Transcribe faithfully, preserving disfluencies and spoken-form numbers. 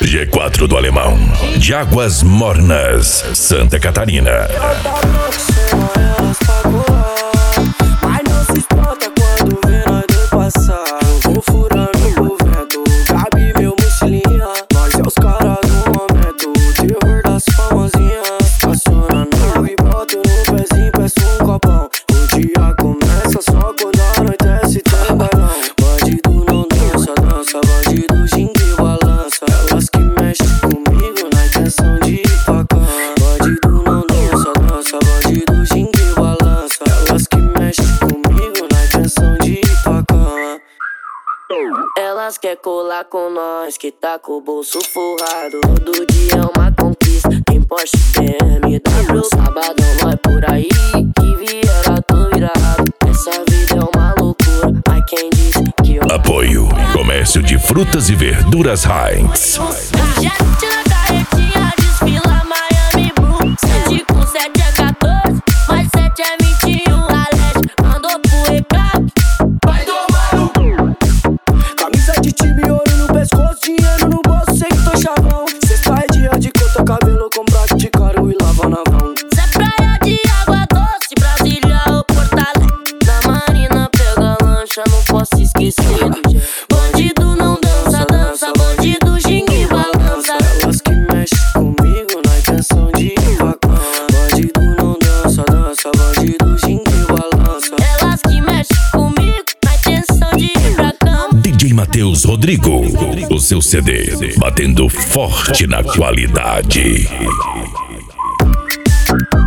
G quatro do Alemão, de Águas Mornas, Santa Catarina. Mas não se espanta quando vê nós dois passar. Eu vou furando o vento, Gabi meu mochilinha. Nós é os caras do momento, o terror das famosinhas. Estaciona não e boto no pezinho, peço um copão. O dia começa só quando anoitece, tem bailão. Bandido não dança, dança, bandido xinga e balança. Elas que mexem comigo na intenção de ir pra cama. Bandido não dança, dança, bandido xinga e balança. Elas que mexem comigo na intenção de ir pra cama. Elas quer colar com nós, que tá com o bolso forrado. Todo dia é uma conquista, tem Porsche, tem M W. Sabadão vai por aí, que Vieira tô virado. Essa vida é uma loucura, ai quem disse que eu... Apoio Comércio de Frutas e Verduras Heinz. Jet na carretinha, desfila Miami Blue. Sete com sete é quatorze, mais sete é vinte e um. A Leste mandou pro recado, vai tomar no cu. Camisa de time, ouro no pescoço, dinheiro no bolso, sei que tô chavão. Cesta é dia de conta, cabelo com braço de caro e lava na mão. Cê é praia de água doce, Brasília ou Porto Alegre. Na Marina pega lancha, não posso esquecer do dia. Bandido não dança, dança, bandido xinga e balança. Elas que mexem comigo na intenção de ir pra cama. Bandido não dança, dança, bandido xinga e balança. Elas que mexem comigo na intenção de ir pra cama. D J Matheus Rodrigo, o seu C D, batendo forte na qualidade.